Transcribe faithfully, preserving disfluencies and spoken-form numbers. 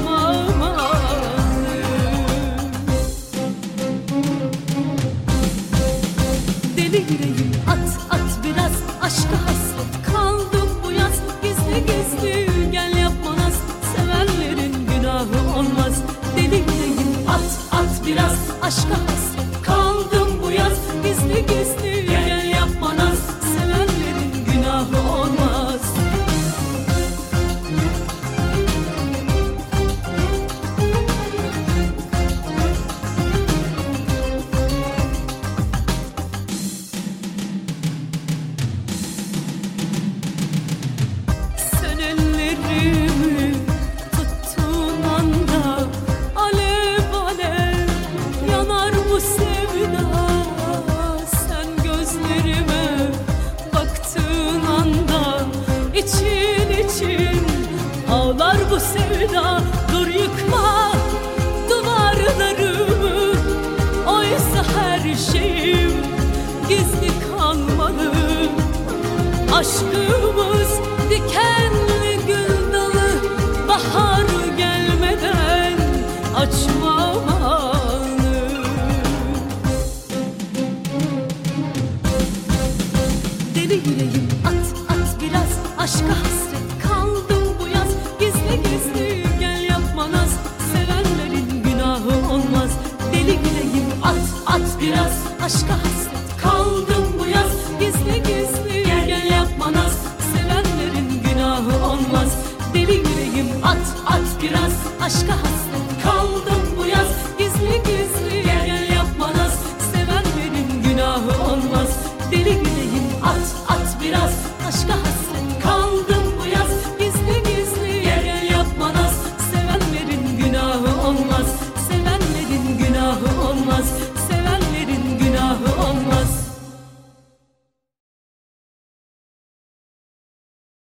Deli yüreğim at at biraz, aşka hasret kaldım bu yaz. Gizli gizli gel yapma naz, sevenlerin günahı olmaz. Deli yüreğim at at biraz, aşka hasret kaldım bu yaz. Gizli gizli gel yapma naz, sevenlerin günahı olmaz. Ellerimi tuttuğun anda alev alev yanar bu sevda. Sen gözlerime baktığın anda için için ağlar bu sevda. Dur yıkma duvarlarımı, oysa her şeyim gizli kalmalı. Aşkımız dikenli gül dalı, bahar gelmeden açmamalı. Deli yüreğim at at biraz, aşka hasret kaldım bu yaz. Gizli gizli gel yapma naz, sevenlerin günahı olmaz. Deli yüreğim at at biraz, aşka hasret kaldım bu yaz. Gizli gizli gel yapma naz, sevenlerin günahı olmaz. Deli yüreğim at at biraz, aşka hasret kaldım bu yaz. Gizli gizli gel yapma naz, sevenlerin günahı olmaz. Deli yüreğim at at biraz, aşka hasret